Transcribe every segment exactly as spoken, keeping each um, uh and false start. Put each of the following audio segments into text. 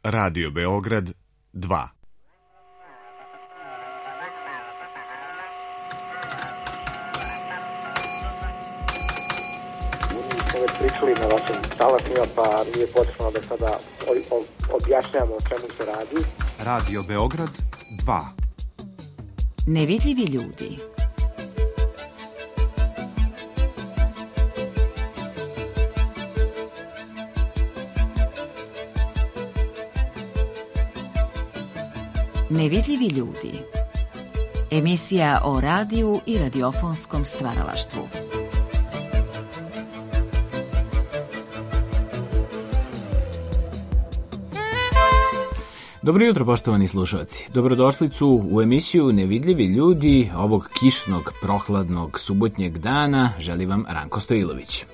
Radio Beograd dva. Pričali na vašim talasima, pa nije potrebno da sada objašnjamo o čemu se radi. Radio Beograd dva. Nevidljivi ljudi. Nevidljivi ljudi. Emisija o radiju i radiofonskom stvaralaštvu. Dobro jutro, poštovani slušalci. Dobrodošlicu u emisiju Nevidljivi ljudi ovog kišnog, prohladnog, subotnjeg dana. Želi vam Ranko Stojilović.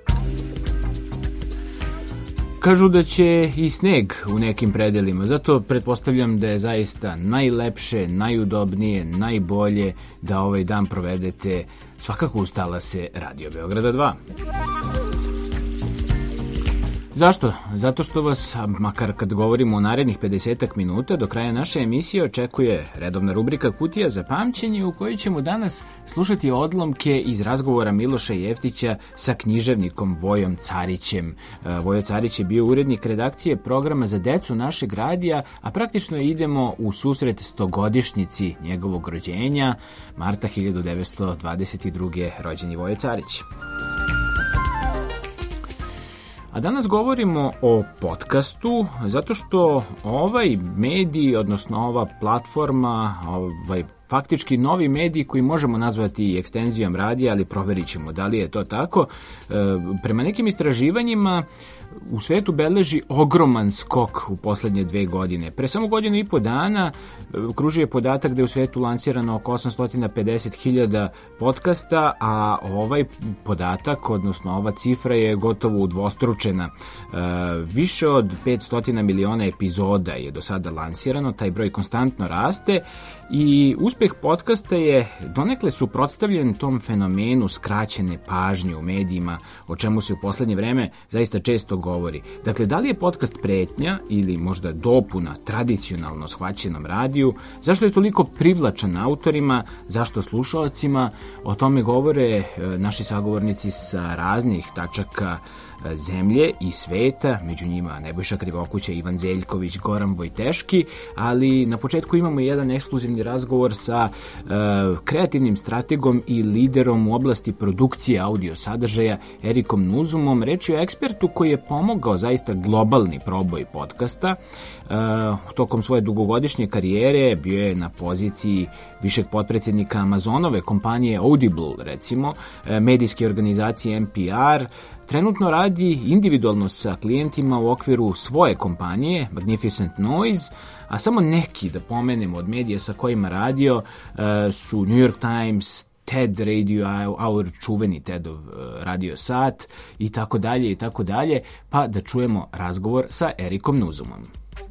Kažu da će i sneg u nekim predelima, zato pretpostavljam da je zaista najlepše, najudobnije, najbolje da ovaj dan provedete svakako uz talase Radio Beograda dva. Zašto? Zato što vas, makar kad govorimo o narednih pedesetak minuta, do kraja naše emisije očekuje redovna rubrika Kutija za pamćenje, u kojoj ćemo danas slušati odlomke iz razgovora Miloša Jeftića sa književnikom Vojom Carićem. Vojo Carić je bio urednik redakcije programa za decu našeg radija, a praktično idemo u susret stogodišnjici njegovog rođenja, marta hiljadu devetsto dvadeset druge rođen je Vojo Carić. A danas govorimo o podcastu, zato što ovaj medij, odnosno ova platforma, ovaj faktički novi medij koji možemo nazvati i ekstenzijom radija, ali proverit ćemo da li je to tako. E, prema nekim istraživanjima u svetu beleži ogroman skok u poslednje dve godine. Pre samo godinu i po dana kružio je podatak da je u svetu lansirano oko osamsto pedeset hiljada podcasta, a ovaj podatak, odnosno ova cifra je gotovo udvostručena. E, više od petsto miliona epizoda je do sada lansirano, taj broj konstantno raste i uspeh podcasta je donekle suprotstavljen tom fenomenu skraćene pažnje u medijima, o čemu se u poslednje vreme zaista često govori. Dakle, da li je podcast pretnja ili možda dopuna tradicionalno shvaćenom radiju? Zašto je toliko privlačan autorima? Zašto slušaocima? O tome govore naši sagovornici sa raznih tačaka zemlje i sveta, među njima Nebojša Krivokuća, Ivan Zeljković, Goran Vojteški, ali na početku imamo jedan ekskluzivni razgovor sa uh, kreativnim strategom i liderom u oblasti produkcije audio sadržaja Erikom Nuzumom. Reč je o ekspertu koji je pomogao zaista globalni proboj podcasta. Uh, tokom svoje dugogodišnje karijere bio je na poziciji višeg potpredsjednika Amazonove kompanije Audible, recimo, medijske organizacije N P R. Trenutno radi individualno sa klijentima u okviru svoje kompanije Magnificent Noise, a samo neki da pomenemo od medija sa kojima radio uh, su New York Times, TED Radio Hour, čuveni TEDov radio sat i tako dalje i tako dalje, pa da čujemo razgovor sa Erikom Nuzumom.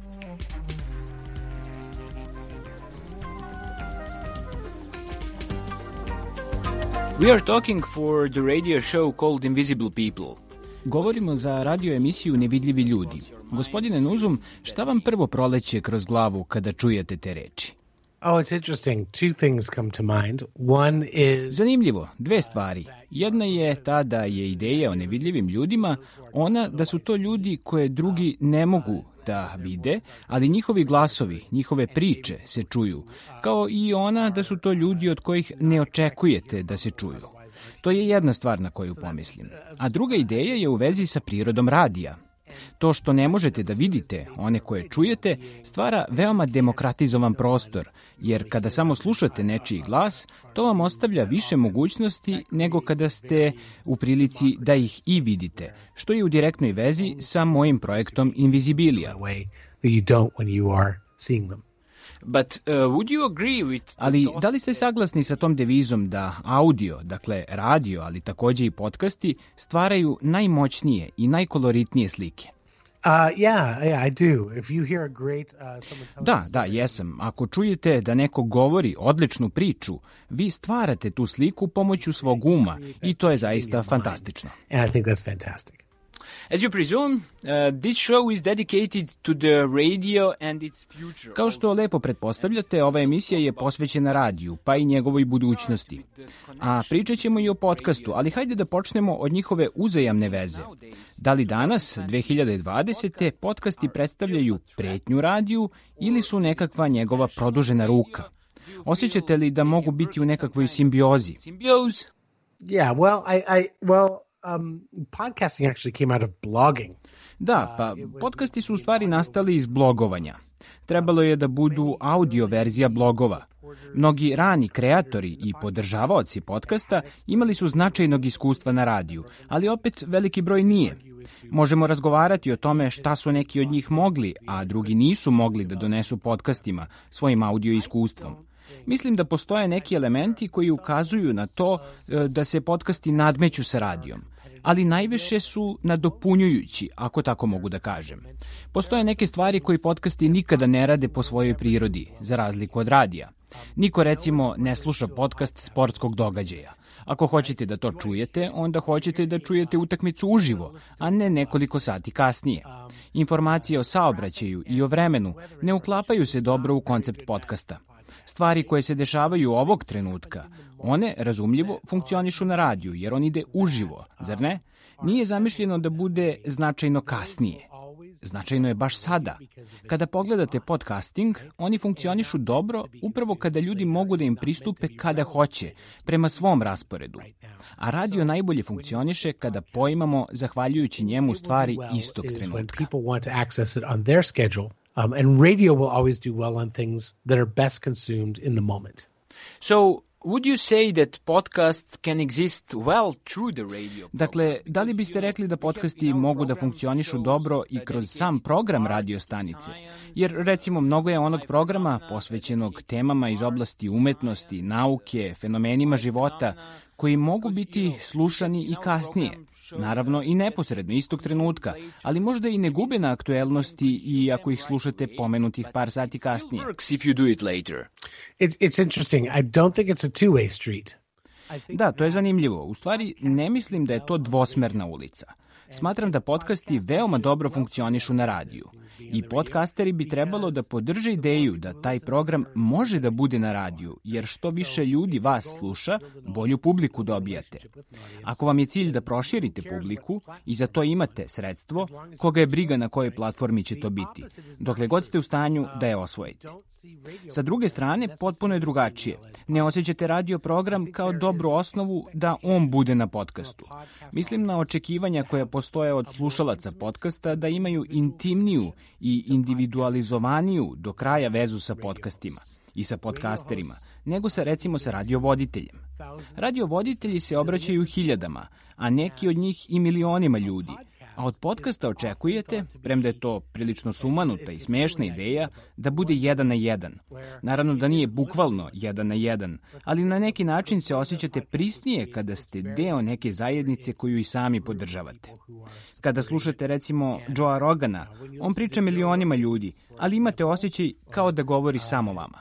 We are talking for the radio show called Invisible People. Govorimo za radio emisiju Nevidljivi ljudi. Gospodine Nuzum, šta vam prvo proleće kroz glavu kada čujete te reči? Oh, it's interesting. Two things come to mind. One is... Zanimljivo, dve stvari. Jedna je ta da je ideja o nevidljivim ljudima ona da su to ljudi koje drugi ne mogu da vide, ali njihovi glasovi, njihove priče se čuju, kao i ona da su to ljudi od kojih ne očekujete da se čuju. To je jedna stvar na koju pomislim. A druga ideja je u vezi sa prirodom radija. To što ne možete da vidite one koje čujete stvara veoma demokratizovan prostor, jer kada samo slušate nečiji glas, to vam ostavlja više mogućnosti nego kada ste u prilici da ih i vidite, što je u direktnoj vezi sa mojim projektom Invisibilia. But, uh, would you agree with... Ali da li ste saglasni sa tom devizom da audio, dakle radio, ali takođe i podcasti, stvaraju najmoćnije i najkoloritnije slike? Uh, yeah, yeah, I do. If you hear a great, uh, someone telling Da, da, jesam. Ako čujete da neko govori odličnu priču, vi stvarate tu sliku pomoću svog uma i to je zaista fantastično. And I think that's fantastic. As you presume, uh, this show is dedicated to the radio and its future. Kao što lepo pretpostavljate, ova emisija je posvećena radiju, pa i njegovoj budućnosti. A pričat ćemo i o podcastu, ali hajde da počnemo od njihove uzajamne veze. Da li danas, dve hiljade dvadesete. podcasti predstavljaju pretnju radiju ili su nekakva njegova produžena ruka? Osjećate li da mogu biti u nekakvoj simbiozi? Yeah, well, I, I well, um, podcasting actually came out of blogging. Da, pa podcasti su u stvari nastali iz blogovanja. Trebalo je da budu audio verzija blogova. Mnogi rani kreatori i podržavaoci podcasta imali su značajnog iskustva na radiju, ali opet veliki broj nije. Možemo razgovarati o tome šta su neki od njih mogli, a drugi nisu mogli da donesu podcastima svojim audio iskustvom. Mislim da postoje neki elementi koji ukazuju na to da se podcasti nadmeću sa radijom, ali najviše su nadopunjujući, ako tako mogu da kažem. Postoje neke stvari koji podcasti nikada ne rade po svojoj prirodi, za razliku od radija. Niko, recimo, ne sluša podcast sportskog događaja. Ako hoćete da to čujete, onda hoćete da čujete utakmicu uživo, a ne nekoliko sati kasnije. Informacije o saobraćaju i o vremenu ne uklapaju se dobro u koncept podcasta. Stvari koje se dešavaju ovog trenutka, one, razumljivo, funkcionišu na radiju, jer on ide uživo, zar ne? Nije zamišljeno da bude značajno kasnije. Značajno je baš sada. Kada pogledate podcasting, oni funkcionišu dobro upravo kada ljudi mogu da im pristupe kada hoće, prema svom rasporedu. A radio najbolje funkcioniše kada poimamo, zahvaljujući njemu, stvari istog trenutka. Um, and radio will always do well on things that are best consumed in the moment. So, would you say that podcasts can exist well through the radio? Dakle, da li biste rekli da podcasti mogu da funkcionišu dobro i kroz sam program radio stanice? Jer, recimo, mnogo je onog programa posvećenog temama iz oblasti umetnosti, nauke, fenomenima života, koji mogu biti slušani i kasnije. Naravno i neposredno, istog trenutka, ali možda i ne gube na aktuelnosti i ako ih slušate pomenutih par sati kasnije. It's, it's interesting. I don't think it's a two-way street. Da, to je zanimljivo. U stvari, ne mislim da je to dvosmerna ulica. Smatram da podcasti veoma dobro funkcionišu na radiju. I podcasteri bi trebalo da podrže ideju da taj program može da bude na radiju, jer što više ljudi vas sluša, bolju publiku dobijate. Ako vam je cilj da proširite publiku i za to imate sredstvo, koga je briga na kojoj platformi će to biti, dokle god ste u stanju da je osvojite. Sa druge strane, potpuno je drugačije. Ne osjećate radio program kao dobru osnovu da on bude na podcastu. Mislim na očekivanja koja postoje od slušalaca podcasta da imaju intimniju i individualizovaniju do kraja vezu sa podcastima i sa podcasterima, nego sa, recimo, sa radiovoditeljem. Radiovoditelji se obraćaju hiljadama, a neki od njih i milionima ljudi. A od podcasta očekujete, premda je to prilično sumanuta i smešna ideja, da bude jedan na jedan. Naravno da nije bukvalno jedan na jedan, ali na neki način se osjećate prisnije kada ste deo neke zajednice koju i sami podržavate. Kada slušate, recimo, Joea Rogana, on priča milionima ljudi, ali imate osjećaj kao da govori samo vama.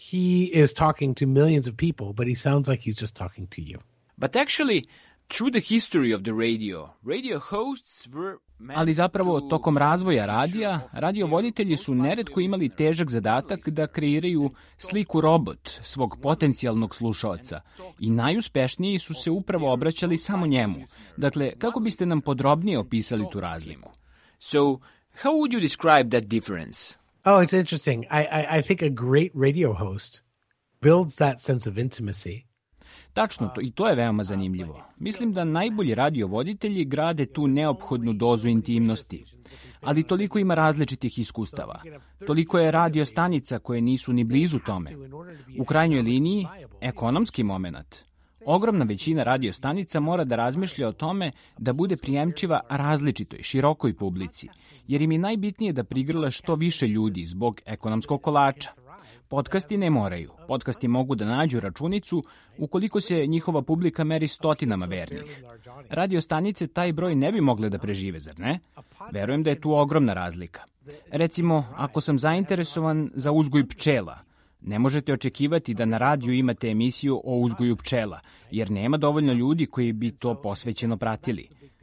He is talking to millions of people, but he sounds like he's just talking to you. But actually, through the history of the radio, radio hosts were... Ali zapravo, tokom razvoja radija, radiovoditelji su neretko imali težak zadatak da kreiraju sliku robot svog potencijalnog slušaoca i najuspešniji su se upravo obraćali samo njemu. Dakle, kako biste nam podrobnije opisali tu razliku? So, how would you describe that difference? Oh, it's interesting. I, I, I think a great radio host builds that sense of intimacy. Tačno, to, i to je veoma zanimljivo. Mislim da najbolji radiovoditelji grade tu neophodnu dozu intimnosti. Ali toliko ima različitih iskustava. Toliko je radio stanica koje nisu ni blizu tome. U krajnjoj liniji, ekonomski moment. Ogromna većina radio stanica mora da razmišlja o tome da bude prijemčiva različitoj, širokoj publici, jer im je najbitnije da prigrle što više ljudi zbog ekonomskog kolača. Podcasti ne moraju. Podcasti mogu da nađu računicu ukoliko se njihova publika meri stotinama vernih. Radio stanice taj broj ne bi mogle da prežive, zar ne? Verujem da je tu ogromna razlika. Recimo, ako sam zainteresovan za uzgoj pčela, ne možete očekivati da na radiju imate emisiju o uzgoju pčela, jer nema dovoljno ljudi koji bi to posvećeno pratili.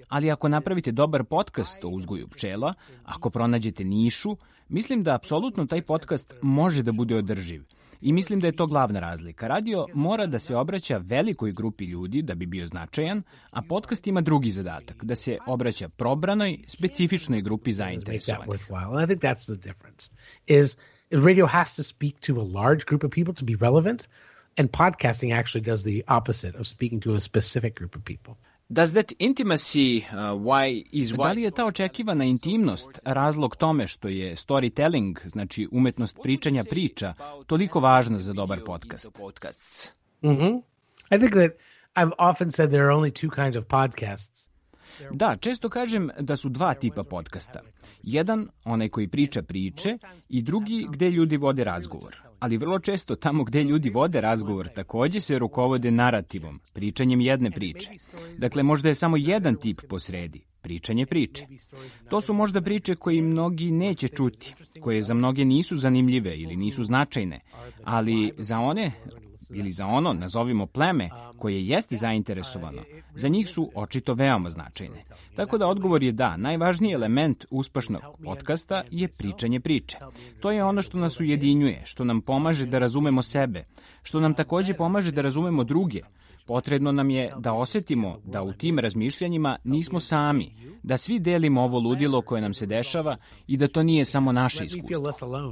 Ali ako napravite dobar podcast o uzgoju pčela, ako pronađete nišu, mislim da apsolutno taj podcast može da bude održiv. I mislim da je to glavna razlika. Radio mora da se obraća velikoj grupi ljudi da bi bio značajan, a podcast ima drugi zadatak, da se obraća probranoj, specifičnoj grupi zainteresovanih. And I think that's the difference. Is radio has to speak to a large group of people to be relevant, and podcasting actually does the opposite of speaking to a specific group of people. Does that intimacy, uh, why is why... Da li je ta očekivana intimnost razlog tome što je storytelling, znači umetnost pričanja priča, toliko važna za dobar podcast? Mm-hmm. I think that I've often said there are only two kinds of podcasts. Da, često kažem da su dva tipa podcasta. Jedan, onaj koji priča priče, i drugi gde ljudi vode razgovor. Ali vrlo često tamo gde ljudi vode razgovor takođe se rukovode narativom, pričanjem jedne priče. Dakle, možda je samo jedan tip posredi, pričanje priče. To su možda priče koje mnogi neće čuti, koje za mnoge nisu zanimljive ili nisu značajne, ali za one ili za ono, nazovimo pleme, koje jeste zainteresovano, za njih su očito veoma značajne. Tako da odgovor je da, najvažniji element uspešnog podcasta je pričanje priče. To je ono što nas ujedinjuje, što nam pomaže da razumemo sebe, što nam takođe pomaže da razumemo druge. Potrebno nam je da osetimo da u tim razmišljanjima nismo sami, da svi delimo ovo ludilo koje nam se dešava i da to nije samo naše iskustvo.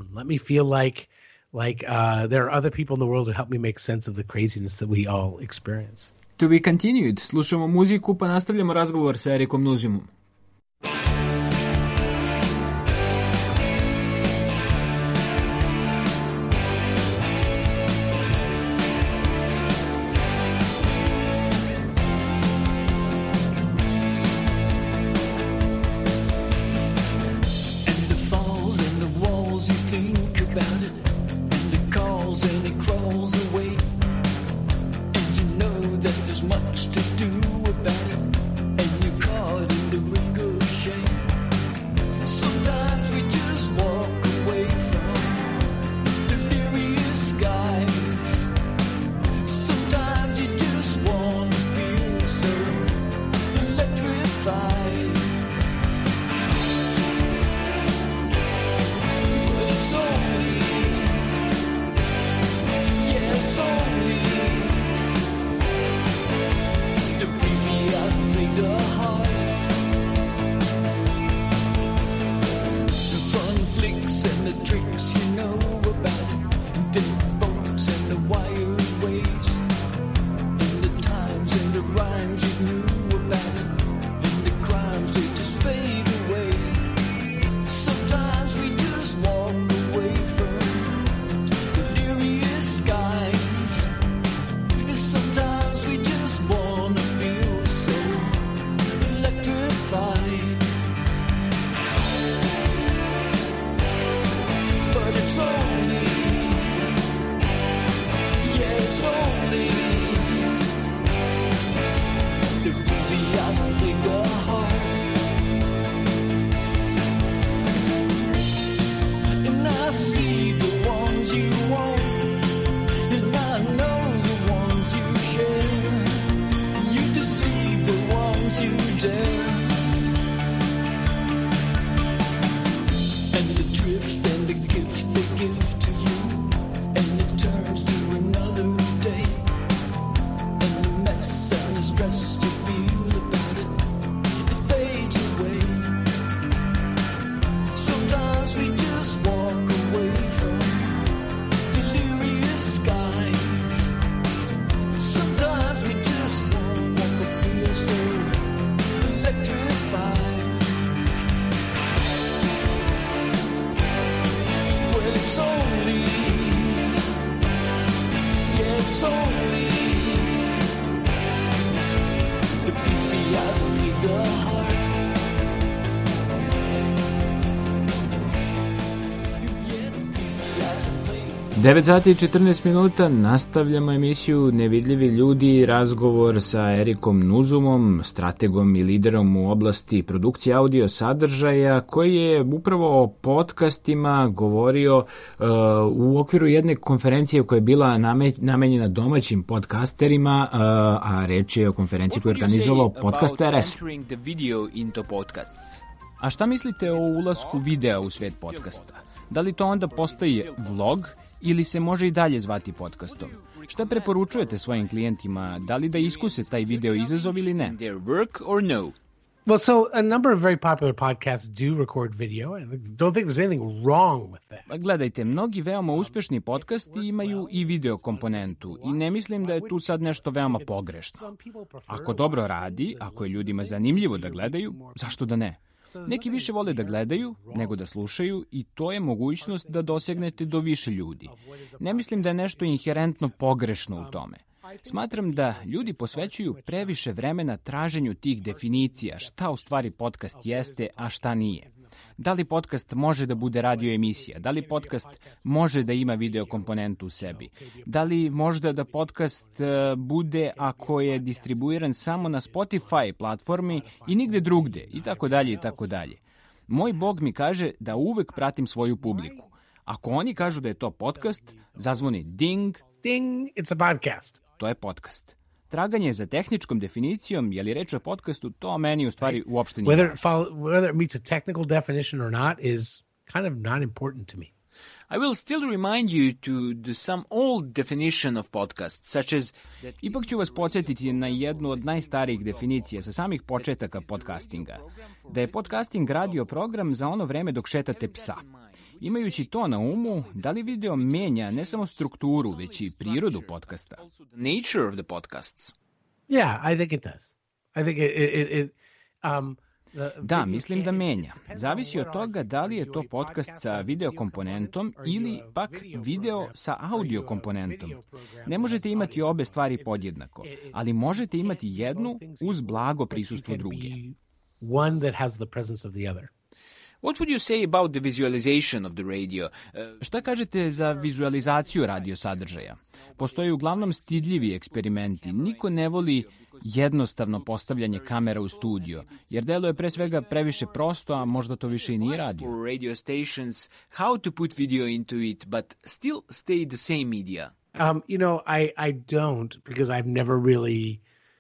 Like uh, there are other people in the world who help me make sense of the craziness that we all experience. To be continued. Slušamo muziku pa nastavljamo razgovor sa Erikom Nuzimom. But devet sati i četrnaest minuta, nastavljamo emisiju Nevidljivi ljudi, razgovor sa Erikom Nuzumom, strategom i liderom u oblasti produkcije audio sadržaja, koji je upravo o podcastima govorio uh, u okviru jedne konferencije koja je bila name, namenjena domaćim podcasterima, uh, a reč je o konferenciji koju je organizovao Podcast R S. A šta mislite o ulasku videa u svet podcasta? Da li to onda postaje vlog ili se može i dalje zvati podcastom? Šta preporučujete svojim klijentima? Da li da iskuse taj video izazov ili ne? Well, so a number of very popular podcasts do record video, and I don't think there's anything wrong with that. Gledajte, mnogi veoma uspešni podcasti imaju i video komponentu i ne mislim da je tu sad nešto veoma pogrešno. Ako dobro radi, ako je ljudima zanimljivo da gledaju, zašto da ne? Neki više vole da gledaju nego da slušaju i to je mogućnost da dosegnete do više ljudi. Ne mislim da je nešto inherentno pogrešno u tome. Smatram da ljudi posvećuju previše vremena traženju tih definicija, šta u stvari podcast jeste, a šta nije. Da li podcast može da bude radio emisija? Da li podcast može da ima video komponentu u sebi? Da li možda da podcast bude ako je distribuiran samo na Spotify platformi i nigde drugde i tako dalje i tako dalje. Moj Bog mi kaže da uvek pratim svoju publiku. Ako oni kažu da je to podcast, zazvoni ding, ding, it's a podcast. To je podcast. Traganje za tehničkom definicijom, je li reč o podcastu, to meni u stvari uopšte nije whether, follow, whether it meets a technical definition or not is kind of not important to me. I will still remind you to the some old definition of podcast, such as... Ipak ću vas podsjetiti na jednu od najstarijih definicija sa samih početaka podcastinga, da je podcasting radio program za ono vreme dok šetate psa. Imajući to na umu, da li video menja ne samo strukturu, već i prirodu podcasta? Nature of the podcasts. Yeah, I think it does. I think it, it, it, um, Da, mislim da menja. Zavisi od toga da li je to podcast sa video komponentom ili pak video sa audio komponentom. Ne možete imati obe stvari podjednako, ali možete imati jednu uz blago prisustvo druge. One that has the presence of the other. What would you say about the visualization of the radio? Uh, Šta kažete za vizualizaciju radio sadržaja? Postoje uglavnom stidljivi eksperimenti. Niko ne voli jednostavno postavljanje kamera u studio, jer delo je pre svega previše prosto, a možda to više i nije radio. For radio stations, how to put video into it, but still stay the same media? Um, you know, I, I don't, because I've never really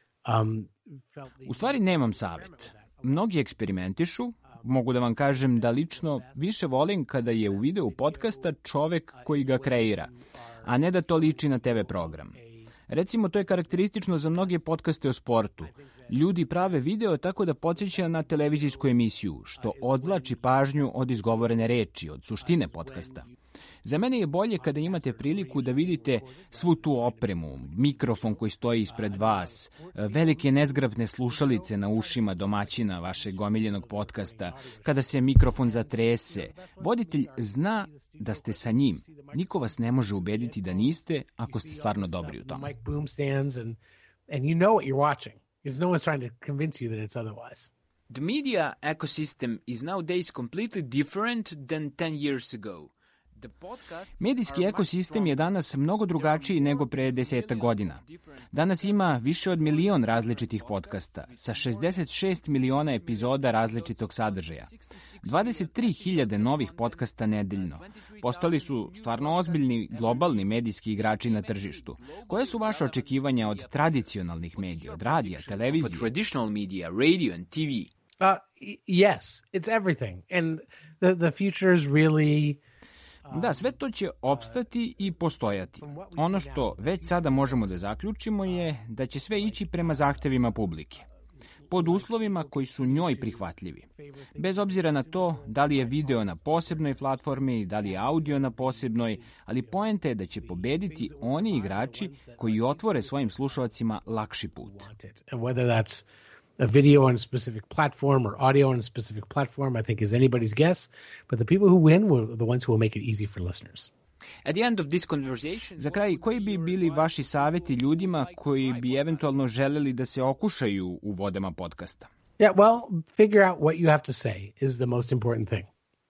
um, felt the... U stvari nemam savjet. Mnogi eksperimentišu. Mogu da vam kažem da lično više volim kada je u videu podcasta čovek koji ga kreira, a ne da to liči na te ve program. Recimo, to je karakteristično za mnoge podcaste o sportu. Ljudi prave video tako da podsjeća na televizijsku emisiju, što odvlači pažnju od izgovorene reči, od suštine podcasta. Za mene je bolje kada imate priliku da vidite svu tu opremu, mikrofon koji stoji ispred vas, velike nezgrapne slušalice na ušima domaćina vašeg omiljenog podcasta, kada se mikrofon zatrese. Voditelj zna da ste sa njim. Niko vas ne može ubediti da niste ako ste stvarno dobri u tome. The media ecosystem is nowadays completely different than ten years ago. Medijski ekosistem je danas mnogo drugačiji nego pre deseta godina. Danas ima više od milion različitih podcasta, sa šezdeset šest miliona epizoda različitog sadržaja. dvadeset tri hiljade novih podcasta nedeljno. Postali su stvarno ozbiljni globalni medijski igrači na tržištu. Koje su vaše očekivanja od tradicionalnih medija, od radija, televizije? For traditional media, radio and T V. Uh, yes, it's everything. And the, the future is really... Da, sve to će opstati i postojati. Ono što već sada možemo da zaključimo je da će sve ići prema zahtevima publike, pod uslovima koji su njoj prihvatljivi. Bez obzira na to da li je video na posebnoj platformi, da li je audio na posebnoj, ali poenta je da će pobediti oni igrači koji otvore svojim slušalcima lakši put. A video on a specific platform or audio on a specific platform, I think, is anybody's guess. But the people who win were the ones who will make it easy for listeners. At the end of this conversation, za kraj, koji bi bili vaši savjeti ljudima koji bi eventualno želeli da se okušaju u vodama podcasta? Yeah, well, figure out what you have to say is the most important thing.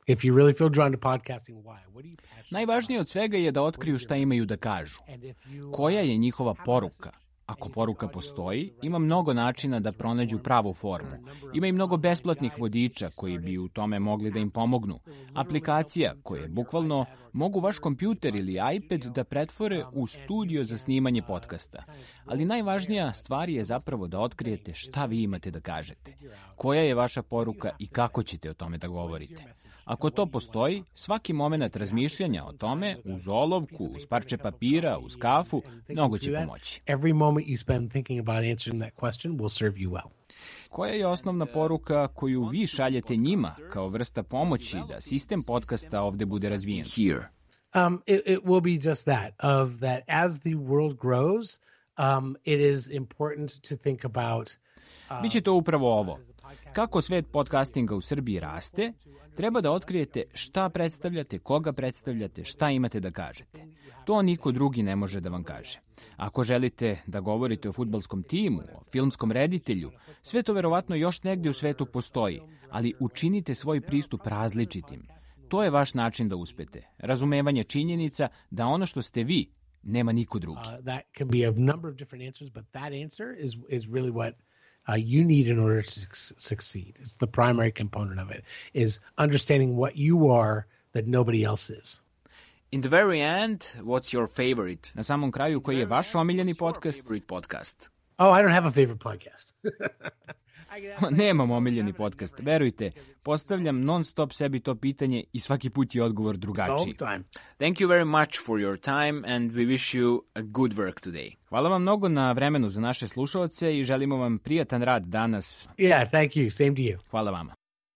If you really feel drawn to podcasting, why? What are you passionate Najvažnije od about? svega je da otkriju šta imaju da kažu. And if you, Koja je njihova have a poruka? message, Ako poruka postoji, ima mnogo načina da pronađu pravu formu. Ima i mnogo besplatnih vodiča koji bi u tome mogli da im pomognu. Aplikacija koje bukvalno mogu vaš kompjuter ili iPad da pretvore u studio za snimanje podcasta. Ali najvažnija stvar je zapravo da otkrijete šta vi imate da kažete. Koja je vaša poruka i kako ćete o tome da govorite. Ako to postoji, svaki moment razmišljanja o tome, uz olovku, uz parče papira, uz kafu, mnogo će pomoći. Every moment you spend thinking about answering that question will serve you well. Koja je osnovna poruka koju vi šaljete njima kao vrsta pomoći da sistem podcasta ovde bude razvijen? Here. Um, it, it will be just that, of that as the world grows, um, it is important to think about Biće to upravo ovo. Kako svet podcastinga u Srbiji raste, treba da otkrijete šta predstavljate, koga predstavljate, šta imate da kažete. To niko drugi ne može da vam kaže. Ako želite da govorite o fudbalskom timu, o filmskom reditelju, sve to verovatno još negdje u svetu postoji, ali učinite svoj pristup različitim. To je vaš način da uspete. Razumevanje činjenica da ono što ste vi, nema niko drugi. Uh, that can be a number of different answers, but that answer is is really what uh, you need in order to su- succeed. It's the primary component of it, is understanding what you are that nobody else is. In the very end, what's your favorite? Na samom kraju, koji je vaš omiljeni podcast? Favorite podcast. Oh, I don't have a favorite podcast. Nemam omiljeni podcast. Verujte, postavljam non stop sebi to pitanje i svaki put je odgovor All drugačiji. the time. Thank you very much for your time and we wish you a good work today. Hvala vam mnogo na vremenu za naše slušaoce i želimo vam prijatan rad danas. Yeah, thank you. Same to you. Hvala vama.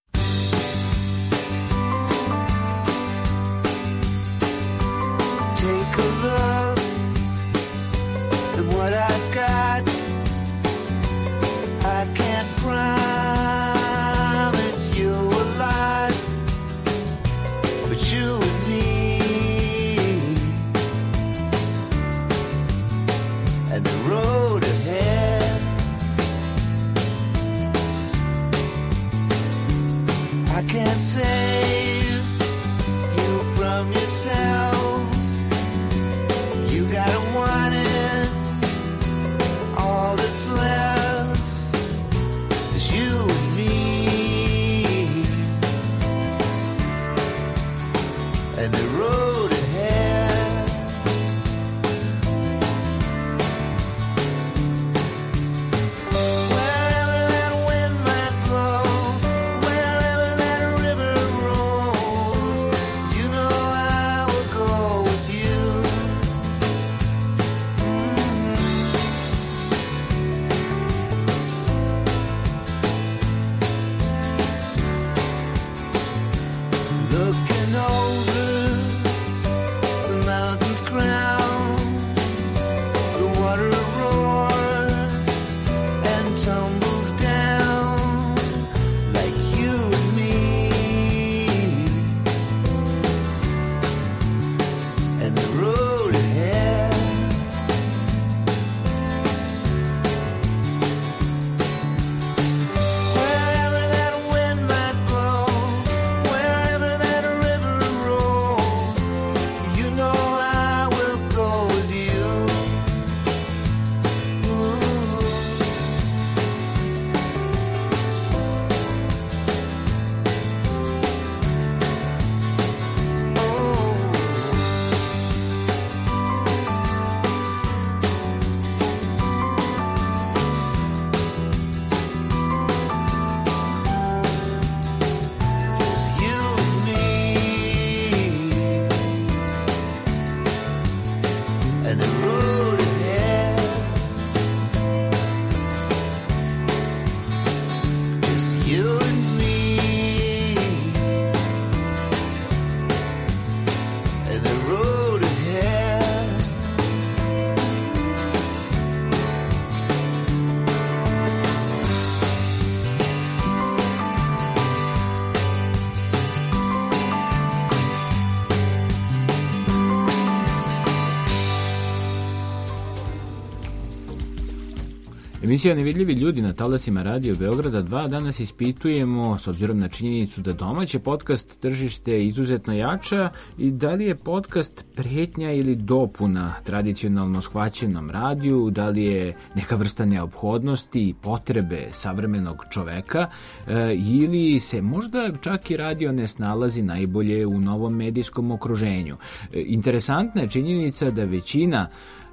Take a look at what I've got. I can't promise you a lot, but you and me and the road ahead. I can't save you from yourself. You gotta want it. All that's left is you and me and the road ahead. Wherever that wind might blow, wherever that river rolls, you know I will go with you. Looking over Emisija Nevidljivi ljudi na talasima Radio Beograda dva danas ispitujemo, s obzirom na činjenicu da domaće podcast tržište izuzetno jača, i da li je podcast pretnja ili dopuna tradicionalno shvaćenom radiju, da li je neka vrsta neophodnosti i potrebe savremenog čoveka, e, ili se možda čak i radio ne snalazi najbolje u novom medijskom okruženju. E, interesantna je činjenica da većina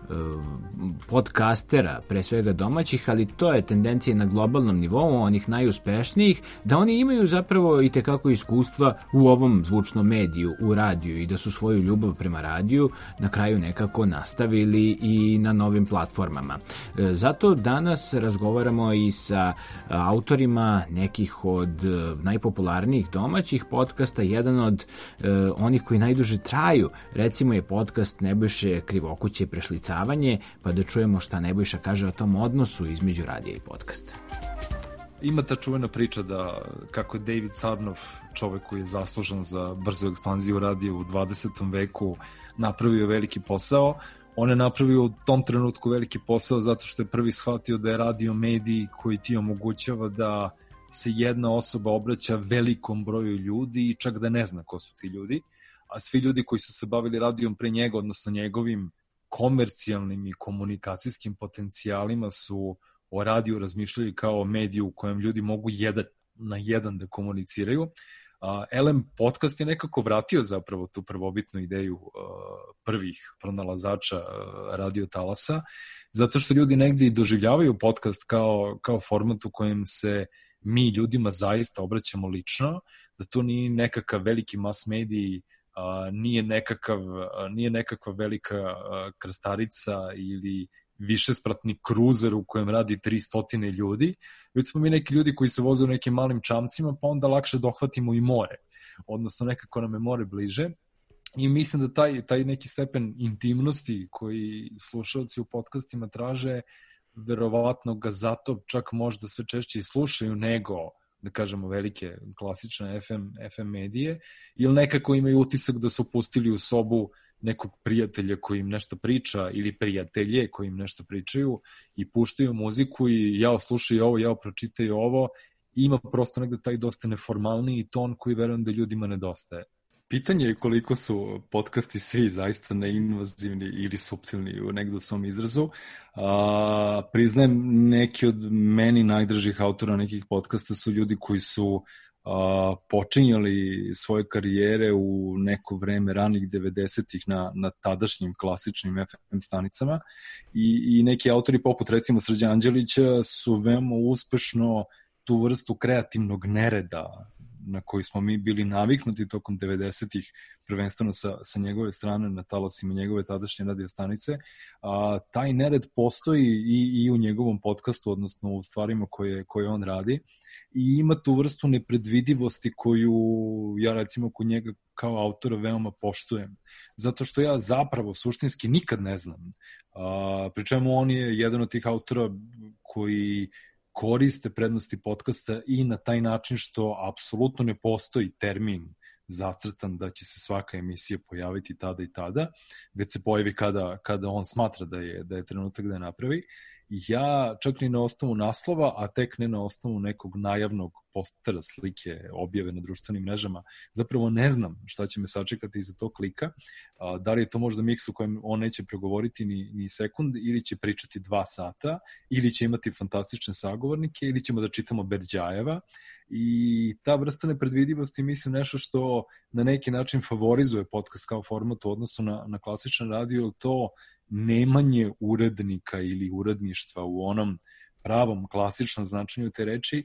podcastera, pre svega domaćih, ali to je tendencija na globalnom nivou, onih najuspešnijih, da oni imaju zapravo i tekako iskustva u ovom zvučnom mediju, u radiju, i da su svoju ljubav prema radiju na kraju nekako nastavili i na novim platformama. Zato danas razgovaramo i sa autorima nekih od najpopularnijih domaćih podcasta. Jedan od onih koji najduže traju, recimo, je podcast Nebojše Krivokuće Prešlicavanje, pa da čujemo šta Nebojša kaže o tom odnosu između radija i podcasta. Ima ta čuvena priča da kako je David Sarnoff, čovek koji je zaslužan za brzu ekspanziju radija u dvadesetom veku, napravio veliki posao. On je napravio u tom trenutku veliki posao zato što je prvi shvatio da je radio medij koji ti omogućava da se jedna osoba obraća velikom broju ljudi i čak da ne zna ko su ti ljudi, a svi ljudi koji su se bavili radijom pre njega, odnosno njegovim komercijalnim i komunikacijskim potencijalima, su o radiju razmišljali kao o mediju u kojem ljudi mogu jedan na jedan da komuniciraju. Uh, L M podcast je nekako vratio zapravo tu prvobitnu ideju uh, prvih pronalazača uh, radio talasa, zato što ljudi negdje i doživljavaju podcast kao, kao format u kojem se mi ljudima zaista obraćamo lično, da to nije nekakav veliki mass mediji, Uh, nije, nekakav, uh, nije nekakva velika uh, krstarica ili višespratni kruzer u kojem radi tristo ljudi, već smo mi neki ljudi koji se voze u nekim malim čamcima, pa onda lakše dohvatimo i more, odnosno nekako nam je more bliže. I mislim da taj, taj neki stepen intimnosti koji slušalci u podcastima traže, verovatno ga zato čak možda sve češće i slušaju nego, da kažemo, velike klasične F M, F M medije, ili nekako imaju utisak da su pustili u sobu nekog prijatelja koji im nešto priča ili prijatelje koji im nešto pričaju i puštaju muziku i jao slušaj ovo, jao pročitaj ovo. I ima prosto negde taj dosta neformalniji ton koji verujem da ljudima nedostaje. Pitanje je koliko su podcasti svi zaista neinvazivni ili suptilni u negdje u svom izrazu. A, priznajem, neki od meni najdražih autora nekih podcasta su ljudi koji su a, počinjali svoje karijere u neko vreme ranih devedesetih na, na tadašnjim klasičnim F M stanicama i, i neki autori poput recimo Srđa Anđelića su veoma uspešno tu vrstu kreativnog nereda na koji smo mi bili naviknuti tokom devedesetih, prvenstveno sa, sa njegove strane na talasima njegove tadašnje radio stanice, a, taj nered postoji i, i u njegovom podcastu, odnosno u stvarima koje, koje on radi, i ima tu vrstu nepredvidivosti koju ja recimo kod njega kao autora veoma poštujem, zato što ja zapravo suštinski nikad ne znam. A, pri čemu on je jedan od tih autora koji koriste prednosti podcasta i na taj način što apsolutno ne postoji termin zacrtan da će se svaka emisija pojaviti tada i tada, već se pojavi kada, kada on smatra da je, da je trenutak da je napravi. Ja čak ni na osnovu naslova, a tek ne na osnovu nekog najavnog postera, slike, objave na društvenim mrežama, zapravo ne znam šta će me sačekati iza tog klika. Da li je to možda miks u kojem on neće pregovoriti ni, ni sekund, ili će pričati dva sata, ili će imati fantastične sagovornike, ili ćemo da čitamo Berđajeva. I ta vrsta nepredvidivosti, mislim, nešto što na neki način favorizuje podcast kao format u odnosu na, na klasičan radio, ili to nemanje urednika ili uredništva u onom pravom klasičnom značenju te reči,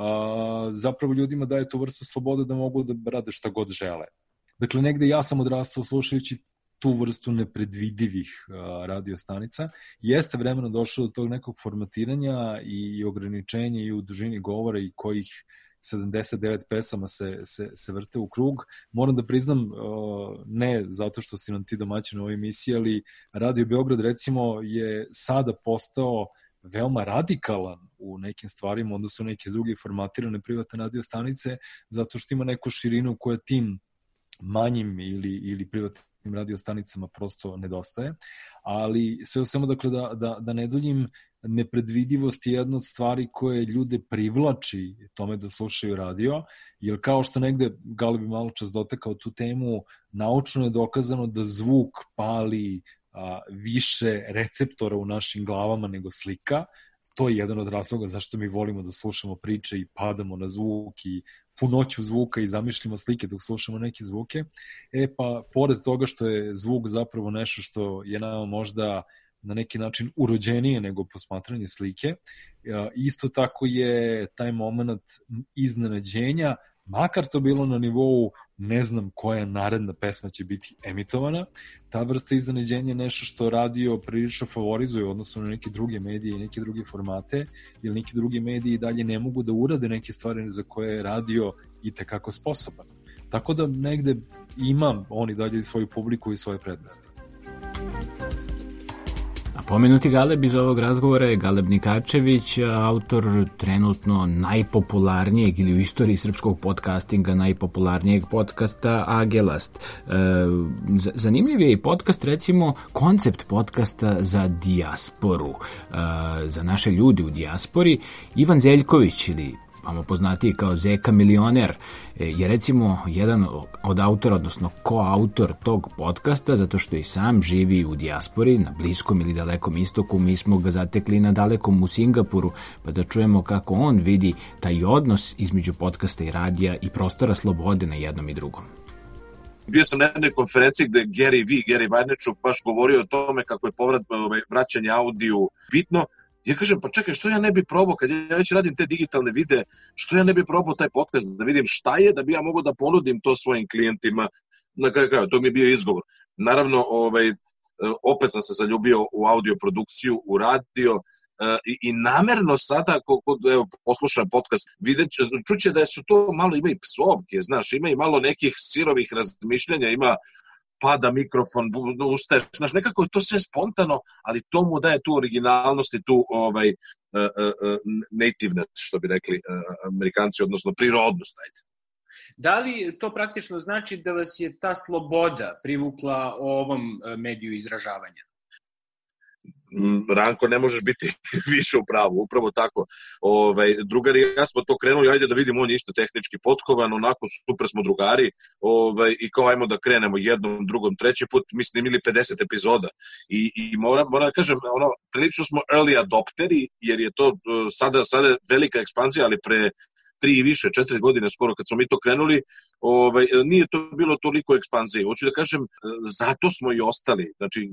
a, zapravo ljudima daje tu vrstu slobode da mogu da rade šta god žele. Dakle, negde ja sam odrastao slušajući tu vrstu nepredvidivih a, radiostanica. Jeste vremeno došlo do tog nekog formatiranja i ograničenja i u dužini govora i kojih sedamdeset devet pesama se, se, se vrte u krug. Moram da priznam, ne zato što si nam ti domaćin u ovoj emisiji, ali Radio Beograd recimo je sada postao veoma radikalan u nekim stvarima, onda su neke druge formatirane privatne radio stanice, zato što ima neku širinu koja tim manjim ili, ili privatnim radio stanicama prosto nedostaje, ali sve u svemu, dakle, da, da, da ne duljim, nepredvidivost je jedna od stvari koje ljude privlači tome da slušaju radio, jer kao što negde Gale bi malo čas dotakao tu temu, naučno je dokazano da zvuk pali a, više receptora u našim glavama nego slika. To je jedan od razloga zašto mi volimo da slušamo priče i padamo na zvuk i punoću zvuka i zamišljamo slike dok slušamo neke zvuke. E pa, pored toga što je zvuk zapravo nešto što je nama možda na neki način urođenije nego posmatranje slike, isto tako je taj moment iznenađenja, makar to bilo na nivou ne znam koja naredna pesma će biti emitovana, ta vrsta iznenađenja je nešto što radio prilično favorizuje u odnosu na neke druge medije i neke druge formate, jer neki drugi mediji dalje ne mogu da urade neke stvari za koje je radio i tekako sposoban. Tako da negde imam oni dalje svoju publiku i svoje prednosti. A pomenuti Galeb iz ovog razgovora je Galeb Nikačević, autor trenutno najpopularnijeg ili u istoriji srpskog podcastinga najpopularnijeg podcasta Agelast. E, zanimljiv je i podcast, recimo, koncept podcasta za dijasporu, e, za naše ljudi u dijaspori. Ivan Zeljković, ili vamo poznatiji kao Zeka milioner, je recimo jedan od autora, odnosno koautor tog podcasta, zato što i sam živi u dijaspori, na Bliskom ili Dalekom istoku. Mi smo ga zatekli na Dalekom u Singapuru, pa da čujemo kako on vidi taj odnos između podcasta i radija i prostora slobode na jednom i drugom. Bio sam na jednoj konferenciji gde je Gary V, Gary Vaynerchuk, baš govorio o tome kako je povrat, vraćanje audiju bitno. Ja kažem, pa čekaj, što ja ne bi probao, kad ja već radim te digitalne videe, što ja ne bi probao taj podcast, da vidim šta je, da bi ja mogao da ponudim to svojim klijentima. Na kraju kraja, to mi je bio izgovor. Naravno, ovaj, opet sam se zaljubio u audio produkciju, u radio, i, i namerno sada, kod, evo, poslušam podcast, vidjet, čuće da su to malo, ima i psovke, znaš, ima i malo nekih sirovih razmišljanja, ima pada mikrofon, ustaješ, znaš, nekako je to sve spontano, ali to mu daje tu originalnost i tu ovaj, uh, uh, nativeness, što bi rekli uh, Amerikanci, odnosno prirodnost, ajde. Da li to praktično znači da vas je ta sloboda privukla ovom mediju izražavanja? Ranko, ne možeš biti više u pravu, upravo tako. Ovaj, drugari, ja smo to krenuli, ajde da vidimo, on je isto tehnički potkovan, onako super smo drugari, ovaj, i kao ajmo da krenemo jednom, drugom, treći put, mislim, imali pedeset epizoda. I, i moram, moram da kažem, ono, prilično smo early adopteri, jer je to sada, sada velika ekspanzija, ali pre tri i više, četiri godine skoro kad smo mi to krenuli, ovaj, nije to bilo toliko ekspanzije. Hoću da kažem, zato smo i ostali. Znači,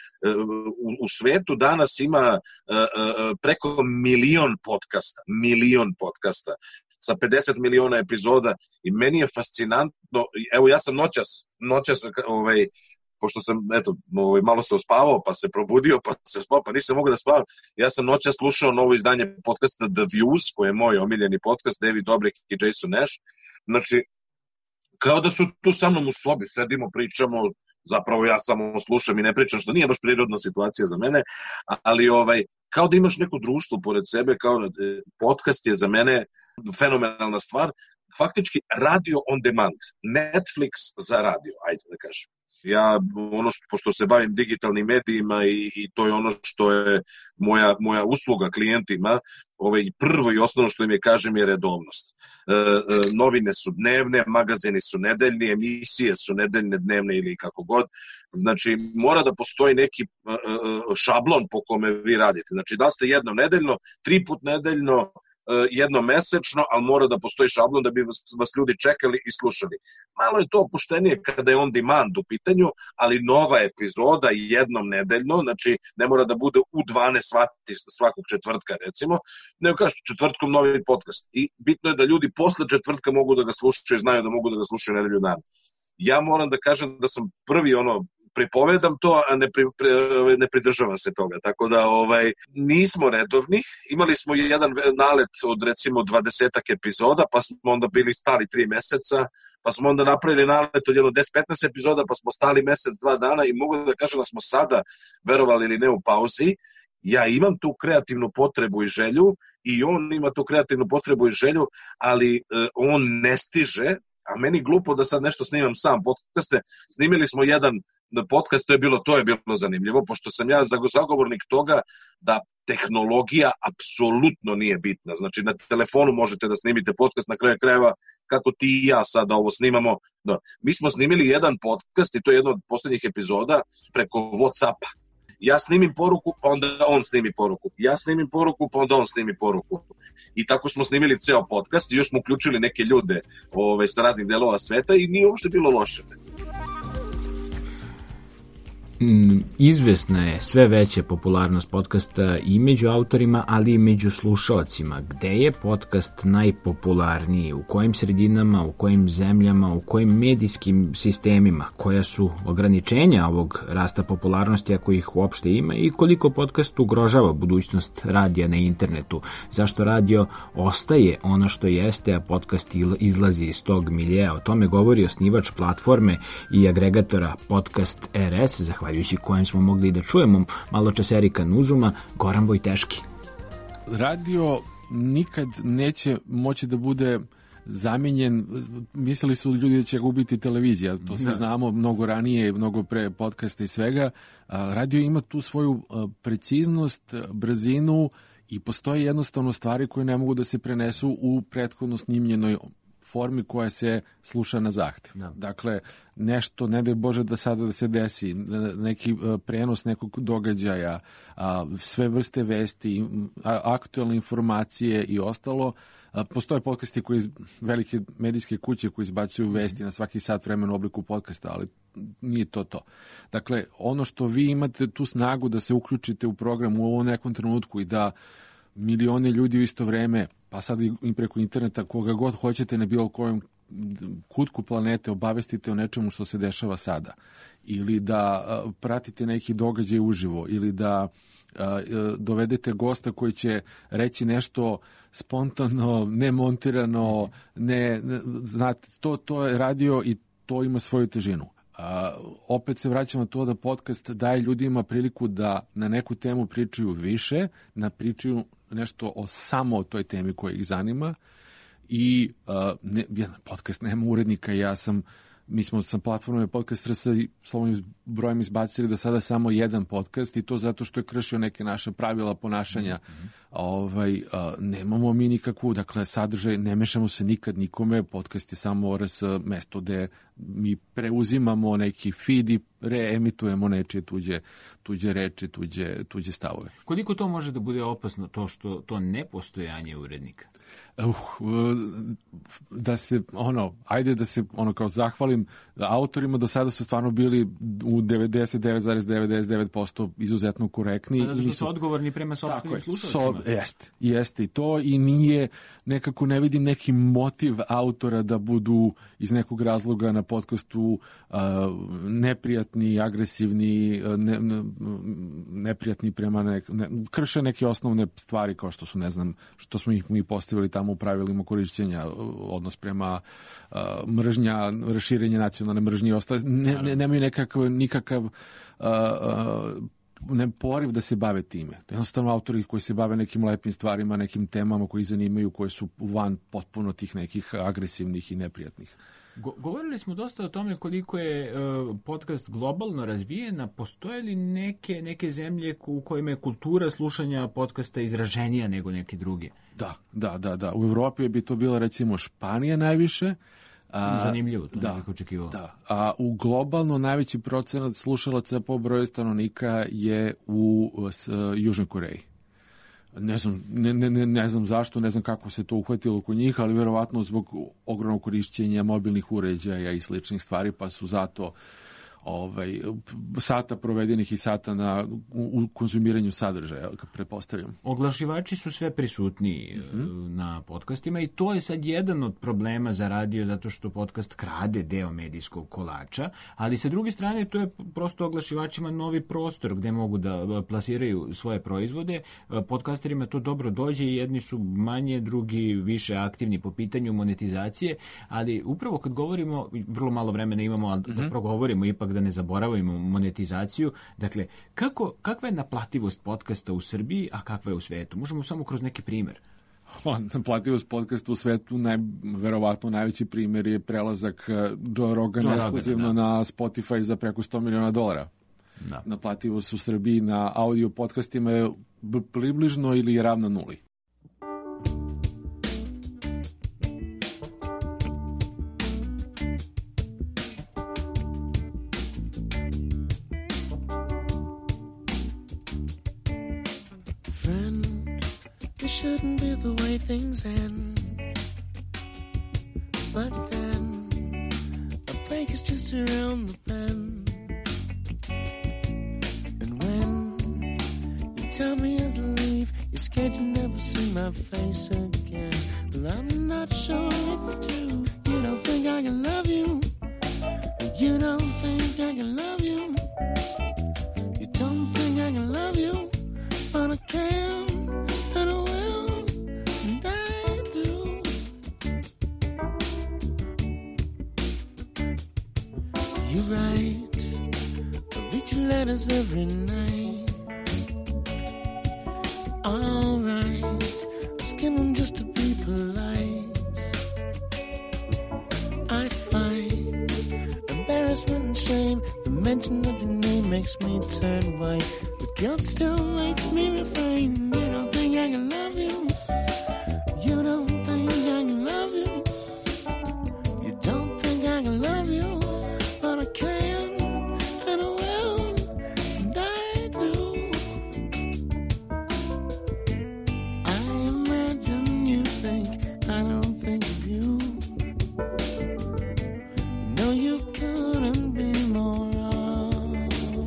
u, u svetu danas ima preko milion podcasta, milion podcasta sa pedeset miliona epizoda i meni je fascinantno, evo ja sam noćas, noćas ovaj, pošto sam, eto, ovaj, malo se ospavao, pa se probudio, pa se spao, pa nisam mogao da spavam. Ja sam noćas slušao novo izdanje podcasta The Views, koji je moj omiljeni podcast, David Dobrik i Jason Nash. Znači, kao da su tu sa mnom u sobi, sedimo, pričamo, zapravo ja samo slušam i ne pričam, što nije baš prirodna situacija za mene, ali ovaj, kao da imaš neko društvo pored sebe, kao podcast je za mene fenomenalna stvar. Faktički radio on demand, Netflix za radio, ajde da kažem. Ja, ono što, pošto se bavim digitalnim medijima i, i to je ono što je moja, moja usluga klijentima, ovaj, prvo i osnovno što im je kažem je redovnost. E, e, novine su dnevne, magazini su nedeljni, emisije su nedeljne, dnevne ili kako god. Znači, mora da postoji neki e, e, šablon po kome vi radite. Znači, da li ste jednom nedeljno, tri put nedeljno, jednomesečno, ali mora da postoji šablon da bi vas, vas ljudi čekali i slušali. Malo je to opuštenije kada je on demand u pitanju, ali nova epizoda jednom nedeljno, znači ne mora da bude u dvanaest sati svakog četvrtka, recimo, nego kažeš četvrtkom novi podcast. I bitno je da ljudi posle četvrtka mogu da ga slušaju i znaju da mogu da ga slušaju nedelju dana. Ja moram da kažem da sam prvi ono pripovedam to, a ne, pri, pri, ne pridržavam se toga. Tako da ovaj, nismo redovni. Imali smo jedan nalet od recimo dvadesetak epizoda, pa smo onda bili stali tri meseca, pa smo onda napravili nalet od jedno deset petnaest epizoda, pa smo stali mesec, dva dana i mogu da kažem da smo sada, verovali ili ne, u pauzi. Ja imam tu kreativnu potrebu i želju i on ima tu kreativnu potrebu i želju, ali eh, on ne stiže, a meni glupo da sad nešto snimam sam podcaste. Snimili smo jedan podcast, to je bilo, to je bilo zanimljivo, pošto sam ja zagovornik toga da tehnologija apsolutno nije bitna. Znači, na telefonu možete da snimite podcast, na kraju krajeva, kako ti i ja sada ovo snimamo. Da. Mi smo snimili jedan podcast i to je jedna od poslednjih epizoda preko WhatsAppa. Ja snimim poruku, pa onda on snimi poruku. Ja snimim poruku, pa onda on snimi poruku. I tako smo snimili ceo podcast i još smo uključili neke ljude ove, sa raznih delova sveta i nije uopšte bilo loše. Izvesna je sve veća popularnost podcasta i među autorima, ali i među slušaocima. Gde je podcast najpopularniji? U kojim sredinama, u kojim zemljama, u kojim medijskim sistemima? Koja su ograničenja ovog rasta popularnosti, ako ih uopšte ima, i koliko podcast ugrožava budućnost radija na internetu? Zašto radio ostaje ono što jeste, a podcast izlazi iz tog miljeja? O tome govori osnivač platforme i agregatora Podcast R S, zahvaljujući kojem smo mogli da čujemo malo čas Erika Nuzuma, Goran Vojteški. Radio nikad neće moći da bude zamenjen, mislili su ljudi da će ga ubiti televizija, to sve znamo mnogo ranije, mnogo pre podcasta i svega. Radio ima tu svoju preciznost, brzinu i postoje jednostavno stvari koje ne mogu da se prenesu u prethodno snimljenoj formi koja se sluša na zahtev. Da. Dakle, nešto, ne daj Bože da sada da se desi, neki prenos nekog događaja, sve vrste vesti, aktualne informacije i ostalo. Postoje podcasti koji, velike medijske kuće koji izbacuju vesti na svaki sat vremena u obliku podcasta, ali nije to to. Dakle, ono što vi imate tu snagu da se uključite u program u ovom nekom trenutku i da milione ljudi u isto vreme, pa sad i preko interneta, koga god hoćete na bilo kojem kutku planete obavestite o nečemu što se dešava sada. Ili da a, pratite neki događaj uživo, ili da a, dovedete gosta koji će reći nešto spontano, nemontirano, ne, ne, znate, to, to je radio i to ima svoju težinu. A, opet se vraćamo to da podcast daje ljudima priliku da na neku temu pričaju više, na pričaju nešto o samo o toj temi koja ih zanima i uh, ne, podcast nema urednika, ja sam mi smo sa platformom Podcast R S slovnim brojem izbacili do sada samo jedan podcast i to zato što je kršio neke naše pravila ponašanja. Mm-hmm. Ovaj, a, nemamo mi nikakvu, dakle, sadržaj, ne mešamo se nikad nikome, podcast je samo R S mesto gde mi preuzimamo neki feed i reemitujemo nečije tuđe, tuđe reči, tuđe, tuđe stavove. Koliko to može da bude opasno, to što to nepostojanje urednika? Uh, da se, ono, ajde da se, ono, kao zahvalim autorima, do sada su stvarno bili u devedeset devet zarez devedeset devet posto izuzetno korektni. Da, da su odgovorni prema sopstvenim slušalcima. So, jeste, jeste i to i nije, nekako ne vidim neki motiv autora da budu iz nekog razloga na podcastu uh, neprijatni, agresivni, ne, ne, neprijatni prema nek, ne, krše neke osnovne stvari kao što su, ne znam, što smo ih mi postavili tamo u pravilima korišćenja, odnos prema uh, mržnja, raširenje nacionalne mržnje i ostale, ne, ne, nemaju nekakav, nikakav uh, uh, ne poriv da se bave time. Jednostavno autori koji se bave nekim lepim stvarima, nekim temama koji ih zanimaju, koje su van potpuno tih nekih agresivnih i neprijatnih. Go- govorili smo dosta o tome koliko je uh, podcast globalno razvijen, a postoje li neke, neke zemlje u kojima je kultura slušanja podcasta izraženija nego neke druge? Da, da, da, da. U Evropi bi to bila recimo Španija najviše. A, Zanimljivo, to da, nekako očekivao. Da, a u globalno najveći procenat slušalaca po broju stanovnika je u s, Južnoj Koreji. Ne znam, ne, ne, ne znam zašto, ne znam kako se to uhvatilo kod njih, ali verovatno zbog ogromnog korišćenja mobilnih uređaja i sličnih stvari, pa su zato ovaj, sata provedenih i sata na, u, u konzumiranju sadržaja, pretpostavljam. Oglašivači su sve prisutniji mm-hmm. na podcastima i to je sad jedan od problema za radio, zato što podcast krade deo medijskog kolača, ali sa druge strane to je prosto oglašivačima novi prostor gde mogu da plasiraju svoje proizvode. Podcasterima to dobro dođe i jedni su manje, drugi više aktivni po pitanju monetizacije, ali upravo kad govorimo, vrlo malo vremena imamo, ali mm-hmm. da progovorimo ipak da ne zaboravimo monetizaciju. Dakle, kako, kakva je naplativost podcasta u Srbiji, a kakva je u svetu? Možemo samo kroz neki primer. naplativost podcasta u svetu, naj, verovatno najveći primjer je prelazak Joe Rogana ekskluzivno na Spotify za preko sto miliona dolara. Da. Naplativost u Srbiji na audio podcastima je približno ili ravno nuli. Shouldn't be the way things end, but then a break is just around the bend. And when you tell me as I leave, you're scared you'll never see my face again. Well, I'm not sure it's true. You don't think I can love you. You don't think I can love you. You don't think I can love you, but I can. You write, I read your letters every night. Alright, I skim them just to be polite. I find embarrassment and shame. The mention of your name makes me turn white, but guilt still makes me refrain. You don't think I can love you. You don't think I can love you. You don't think I can love you. But I can, and I will, and I do. I imagine you think I don't think of you. You know you couldn't be more wrong.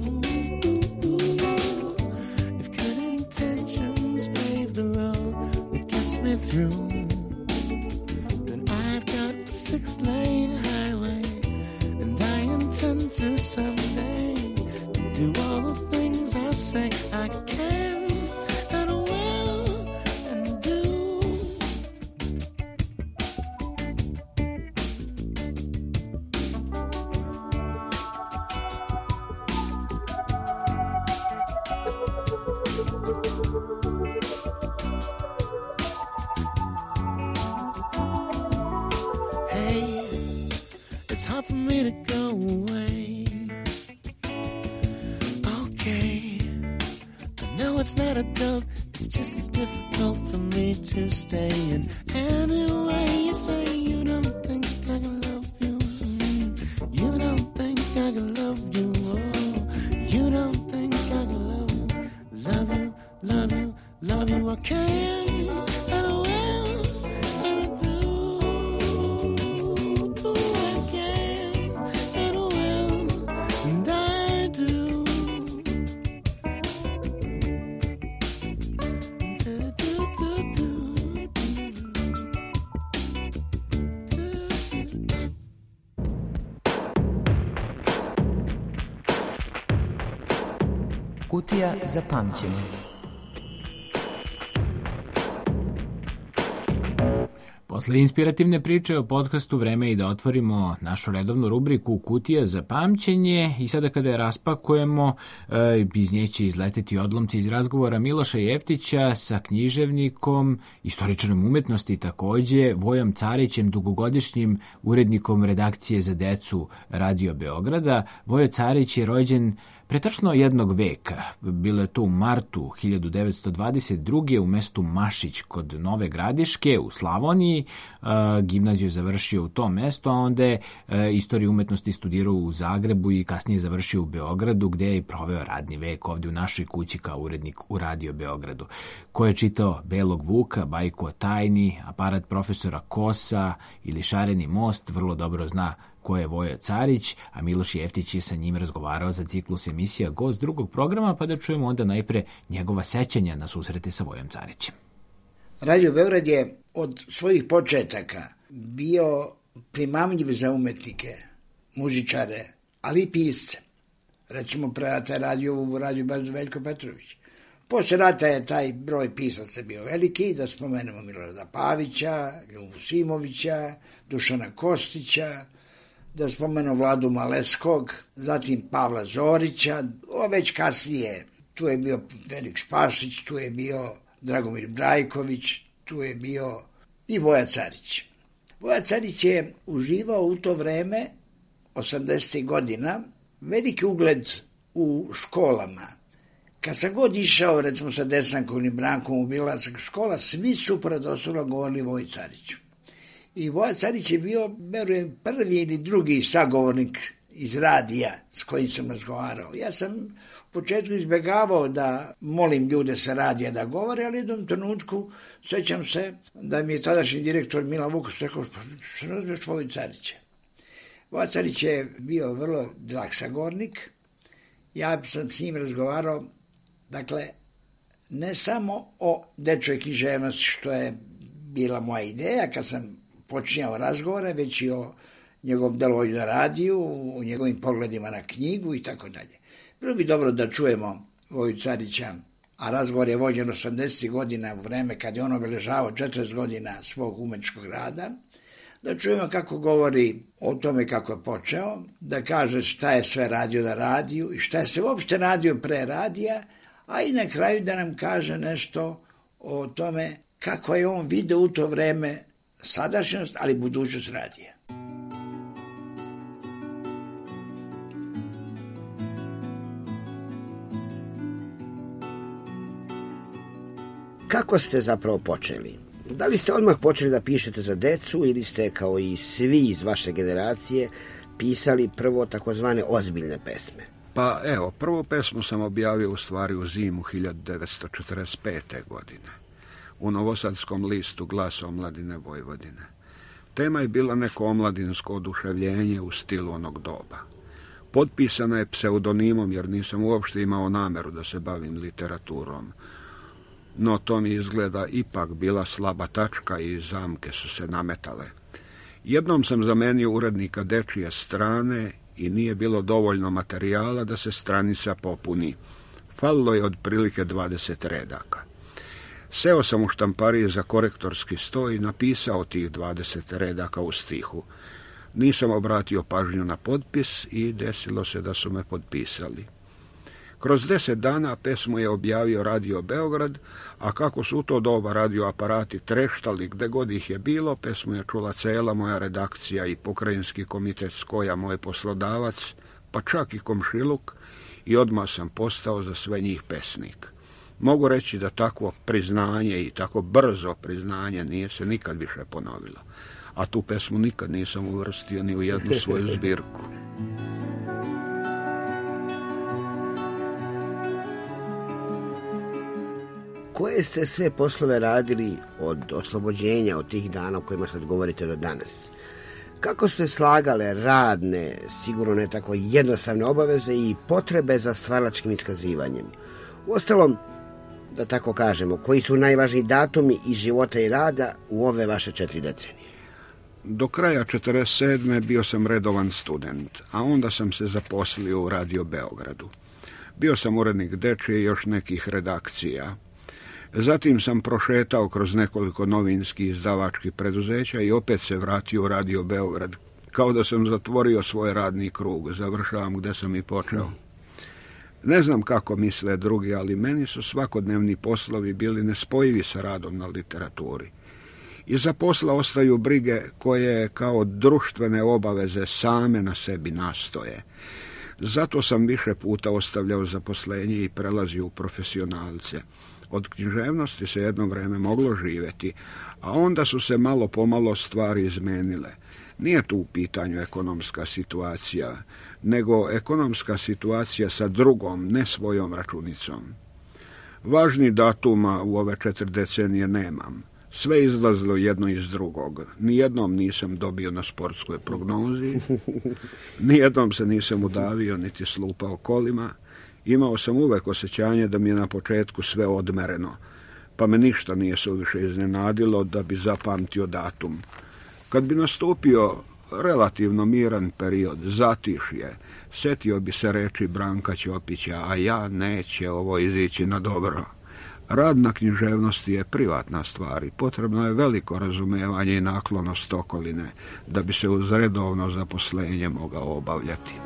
If good intentions pave the road that gets me through, then I've got a six-lane highway. Intend to someday do all the things I say I can and I will and do. Hey, it's hard for me to go away. Okay, I know it's not adult, it's just as difficult for me to stay. And anyway, you say you don't think I can love you. You don't think I can love you. Oh, you don't think I can love you. Love you, love you, love you. I can and I will and I do. Kutija za pamćenje. Posle inspirativne priče o podcastu vreme je i da otvorimo našu redovnu rubriku Kutija za pamćenje i sada kada je raspakujemo, iz nje će izleteti odlomci iz razgovora Miloša Jeftića sa književnikom, istoričarom umetnosti takođe, Vojom Carićem, dugogodišnjim urednikom redakcije za decu Radio Beograda. Vojo Carić je rođen pre tačno jednog veka. Bilo je to u martu hiljadu devetsto dvadeset druge u mestu Mašić kod Nove Gradiške u Slavoniji. Gimnaziju je završio u tom mestu, a onda je istoriju umetnosti studirao u Zagrebu i kasnije završio u Beogradu, gde je proveo radni vek ovdje u našoj kući kao urednik u Radio Beogradu. Ko je čitao Belog Vuka, Bajku o tajni, Aparat profesora Kosa ili Šareni most, vrlo dobro zna ko je Vojo Carić, a Miloš Jeftić je sa njim razgovarao za ciklus emisija Gost drugog programa, pa da čujemo onda najpre njegova sećanja na susrete sa Vojom Carićem. Radio Beograd je od svojih početaka bio primamljiv za umetnike, muzičare, ali i pisce. Recimo, pre rata je radio u Radio Beogradu Veljko Petrović. Posle rata je taj broj pisaca bio veliki, da spomenemo Milorada Pavića, Ljubu Simovića, Dušana Kostića, da spomenu Vladu Maleskog, zatim Pavla Zorića, o već kasnije tu je bio Felix Pašić, tu je bio Dragomir Brajković, tu je bio i Voja Carić. Voja Carić je uživao u to vreme, osamdesetih godina, veliki ugled u školama. Kad sam god išao, recimo sa Desankom i Brankom u Bilanska škola, svi su predoslovno govorili Voji Cariću. I Voja Carić je bio, verujem, prvi ili drugi sagovornik iz radija s kojim sam razgovarao. Ja sam u početku izbjegavao da molim ljude sa radija da govore, ali u jednom trenutku sjećam se da mi je tadašnji direktor Milan Vuković rekao, što razumiješ Voju Carića? Voja Carić je bio vrlo drag sagovornik. Ja sam s njim razgovarao, dakle, ne samo o dečjoj književnosti, što je bila moja ideja kad sam počinjao razgovore, već i o njegovom delovanju na radiju, o njegovim pogledima na knjigu i tako dalje. Bilo bi dobro da čujemo Voju Carića, a razgovor je vođen osamdesetih godina u vreme kad je on obeležavao četrdeset godina svog umetničkog rada, da čujemo kako govori o tome kako je počeo, da kaže šta je sve radio na radiju i šta je se uopšte radio pre radija, a i na kraju da nam kaže nešto o tome kako je on video u to vreme sadašnjost, ali budućnost radija. Kako ste zapravo počeli? Da li ste odmah počeli da pišete za decu ili ste, kao i svi iz vaše generacije, pisali prvo takozvane ozbiljne pesme? Pa evo, prvu pesmu sam objavio u stvari u zimu hiljadu devetsto četrdeset pete. godine u novosadskom listu Glas omladine Vojvodine. Tema je bila neko omladinsko oduševljenje u stilu onog doba. Potpisana je pseudonimom jer nisam uopšte imao nameru da se bavim literaturom. No to mi izgleda ipak bila slaba tačka i zamke su se nametale. Jednom sam zamenio urednika dečije strane i nije bilo dovoljno materijala da se stranica popuni. Falilo je otprilike dvadeset redaka. Seo sam u štampariji za korektorski sto i napisao tih dvadeset redaka u stihu. Nisam obratio pažnju na potpis i desilo se da su me potpisali. Kroz deset dana pesmu je objavio Radio Beograd, a kako su u to doba radioaparati treštali gde god ih je bilo, pesmu je čula cela moja redakcija i pokrajinski komitet Skoja, moj poslodavac, pa čak i komšiluk, i odmah sam postao za sve njih pesnik. Mogu reći da takvo priznanje i tako brzo priznanje nije se nikad više ponovilo, a tu pesmu nikad nisam uvrstio ni u jednu svoju zbirku. Koje ste sve poslove radili od oslobođenja, od tih dana o kojima sad govorite do danas? Kako ste slagale radne, sigurno ne tako jednostavne obaveze i potrebe za stvaralačkim iskazivanjem? Uostalom, da tako kažemo, koji su najvažniji datumi iz života i rada u ove vaše četiri decenije? Do kraja četrdeset sedme bio sam redovan student, a onda sam se zaposlio u Radio Beogradu. Bio sam urednik dečije i još nekih redakcija. Zatim sam prošetao kroz nekoliko novinskih izdavačkih preduzeća i opet se vratio u Radio Beograd. Kao da sam zatvorio svoj radni krug, završavam gde sam i počeo. Ne znam kako misle drugi, ali meni su svakodnevni poslovi bili nespojivi sa radom na literaturi. Iza posla ostaju brige koje kao društvene obaveze same na sebi nastoje. Zato sam više puta ostavljao zaposlenje i prelazio u profesionalce. Od književnosti se jedno vreme moglo živjeti, a onda su se malo pomalo stvari izmenile. Nije tu u pitanju ekonomska situacija, nego ekonomska situacija sa drugom, ne svojom računicom. Važni datuma u ove četiri decenije nemam. Sve izlazilo jedno iz drugog. Nijednom nisam dobio na sportskoj prognozi, nijednom se nisam udavio niti slupao kolima. Imao sam uvek osjećanje da mi je na početku sve odmereno, pa me ništa nije suviše iznenadilo da bi zapamtio datum. Kad bi nastupio relativno miran period, zatišje, setio bi se reči Branka Ćopića, a ja neće ovo izići na dobro. Rad na književnosti je privatna stvar i potrebno je veliko razumevanje i naklonost okoline da bi se uz redovno zaposlenje mogao obavljati.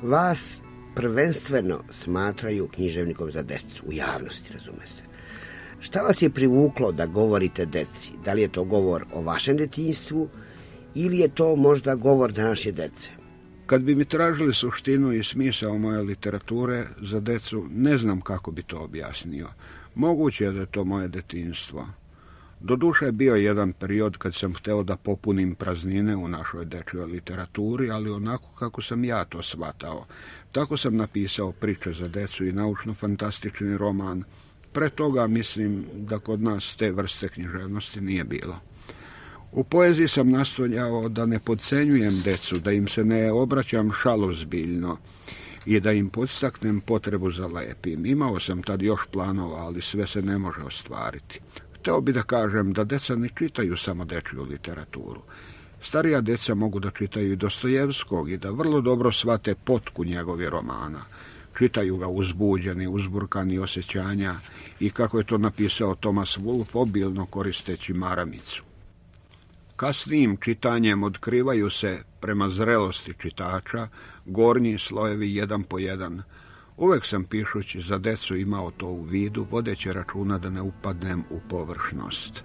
Vas prvenstveno smatraju književnikom za decu, u javnosti, razume se. Šta vas je privuklo da govorite deci? Da li je to govor o vašem detinjstvu ili je to možda govor današnje dece? Kad bi mi tražili suštinu i smisao moje literature za decu, ne znam kako bi to objasnio. Moguće je da je to moje detinjstvo. Doduše je bio jedan period kad sam hteo da popunim praznine u našoj dečjoj literaturi, ali onako kako sam ja to shvatao. Tako sam napisao priče za decu i naučno-fantastični roman. Pre toga mislim da kod nas te vrste književnosti nije bilo. U poeziji sam nastojao da ne podcenjujem decu, da im se ne obraćam šalozbiljno i da im podstaknem potrebu za lepim. Imao sam tad još planova, ali sve se ne može ostvariti. Hteo bi da kažem da deca ne čitaju samo dečju literaturu. Starija deca mogu da čitaju i Dostojevskog i da vrlo dobro shvate potku njegovih romana. Čitaju ga uzbuđeni, uzburkani osjećanja i, kako je to napisao Thomas Wolfe, obilno koristeći maramicu. Kasnijim čitanjem otkrivaju se, prema zrelosti čitača, gornji slojevi jedan po jedan. Uvek sam, pišući za decu, imao to u vidu, vodeći računa da ne upadnem u površnost.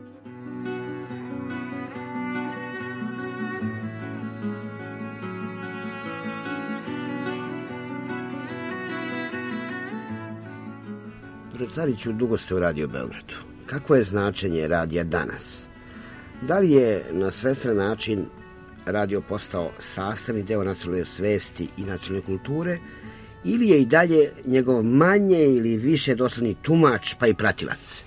Cariću, dugo ste u Radio Beogradu. Kakvo je značenje radija danas? Da li je na svestran način radio postao sastavni deo nacionalne svesti i nacionalne kulture, ili je i dalje njegov manje ili više doslovni tumač pa i pratilac?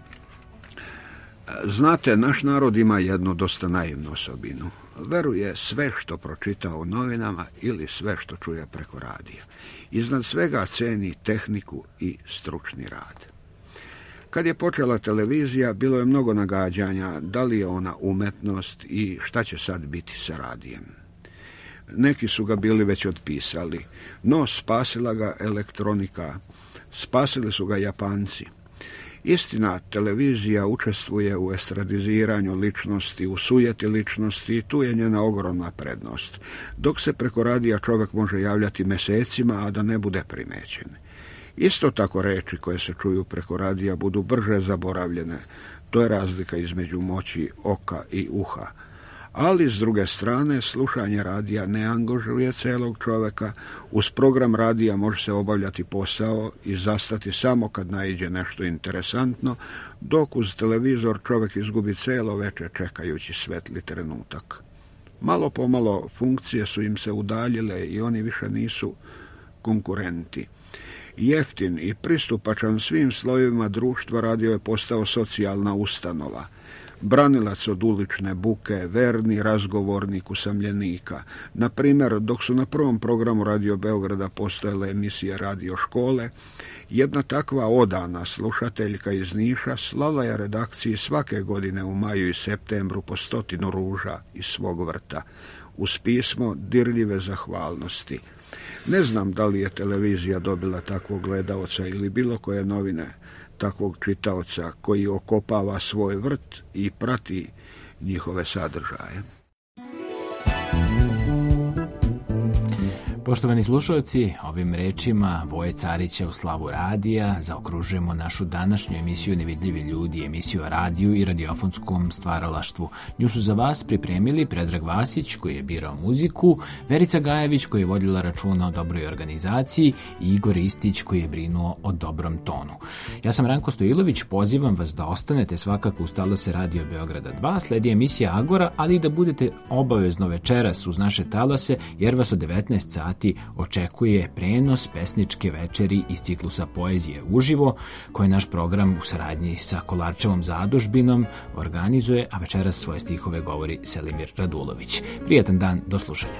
Znate, naš narod ima jednu dosta naivnu osobinu. Veruje sve što pročita u novinama ili sve što čuje preko radija. Iznad svega ceni tehniku i stručni rad. Kad je počela televizija, bilo je mnogo nagađanja da li je ona umetnost i šta će sad biti sa radijem. Neki su ga bili već otpisali, no spasila ga elektronika, spasili su ga Japanci. Istina, televizija učestvuje u estradiziranju ličnosti, u sujeti ličnosti i tu je njena ogromna prednost. Dok se preko radija čovjek može javljati mesecima, a da ne bude primećen. Isto tako reči koje se čuju preko radija budu brže zaboravljene. To je razlika između moći oka i uha. Ali, s druge strane, slušanje radija ne angažuje celog čoveka. Uz program radija može se obavljati posao i zastati samo kad naiđe nešto interesantno, dok uz televizor čovek izgubi celo veče čekajući svetli trenutak. Malo pomalo funkcije su im se udaljile i oni više nisu konkurenti. Jeftin i pristupačan svim slojevima društva, radio je postao socijalna ustanova. Branilac od ulične buke, verni razgovornik usamljenika. Na primjer, dok su na prvom programu Radio Beograda postojale emisije Radio škole, jedna takva odana slušateljka iz Niša slala je redakciji svake godine u maju i septembru po stotinu ruža iz svog vrta, uz pismo dirljive zahvalnosti. Ne znam da li je televizija dobila takvog gledaoca ili bilo koje novine takvog čitaoca koji okopava svoj vrt i prati njihove sadržaje. Poštovani slušalci, ovim rečima Voje Carića u slavu radija zaokružujemo našu današnju emisiju Nevidljivi ljudi, emisiju o radiju i radiofonskom stvaralaštvu. Nju su za vas pripremili Predrag Vasić, koji je birao muziku, Verica Gajević, koja je vodila računa o dobroj organizaciji, i Igor Istić, koji je brinuo o dobrom tonu. Ja sam Ranko Stojilović, pozivam vas da ostanete svakako uz talase Radio Beograda dva, sledi emisija Agora, ali i da budete obavezno večeras uz naše talase, jer vas od devetnaest sati očekuje prenos pesničke večeri iz ciklusa Poezije uživo, koje naš program u saradnji sa Kolarčevom zadužbinom organizuje, a večeras svoje stihove govori Selimir Radulović. Prijatan dan, do slušanja.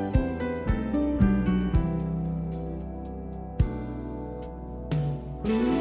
Mm-hmm.